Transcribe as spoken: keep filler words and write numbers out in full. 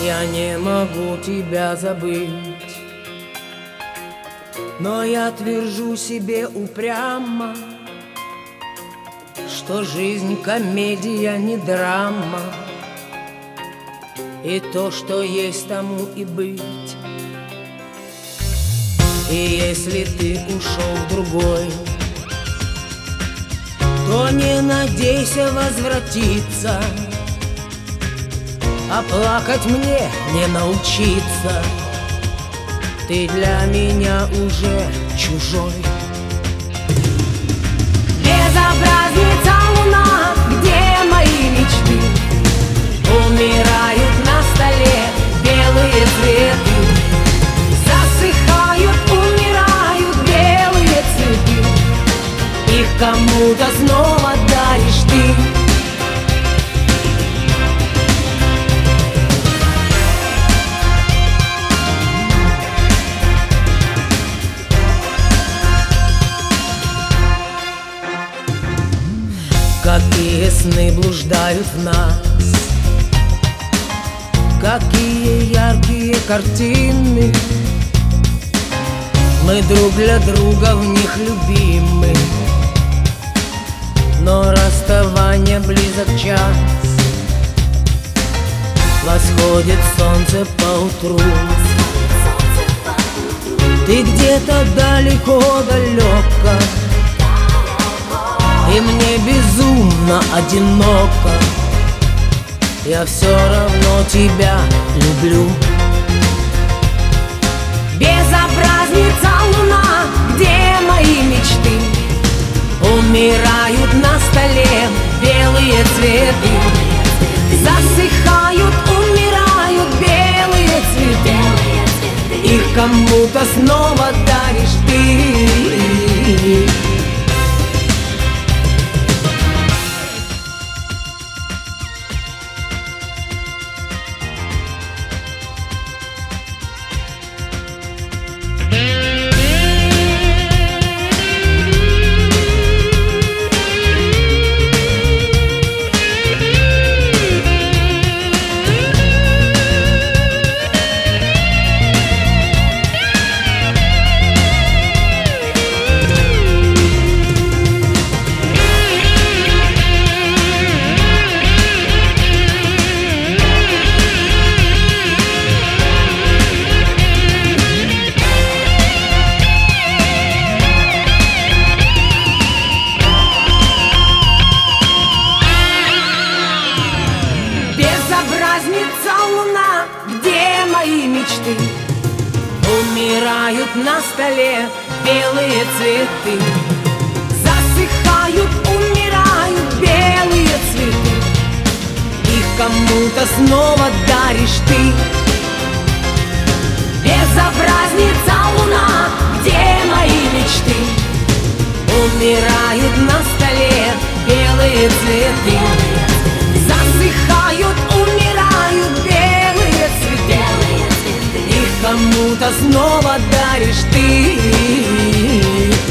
Я не могу тебя забыть, но я твержу себе упрямо, что жизнь комедия, не драма, и то, что есть, тому и быть. И если ты ушел в другой, то не надейся возвратиться, а плакать мне не научиться. Ты для меня уже чужой. Безобразница луна, где мои мечты? Умирают на столе белые цветы. Засыхают, умирают белые цветы. Их кому-то снова даришь ты. Какие сны блуждают в нас, какие яркие картины. Мы друг для друга в них любимы, но расставание близок час. Восходит солнце поутру, ты где-то далеко-далеко, и мне безумно одиноко. Я все равно тебя люблю. Безобразница луна, где мои мечты? Умирают на столе белые цветы. Засыхают, умирают белые цветы. Их кому-то снова даришь ты. Безобразница луна, где мои мечты? Умирают на столе белые цветы. Засыхают, умирают белые цветы. Их кому-то снова даришь ты. Безобразница луна, где мои мечты? Умирают на столе белые цветы. Засыхают, умирают белые цветы. Их кому-то снова даришь ты.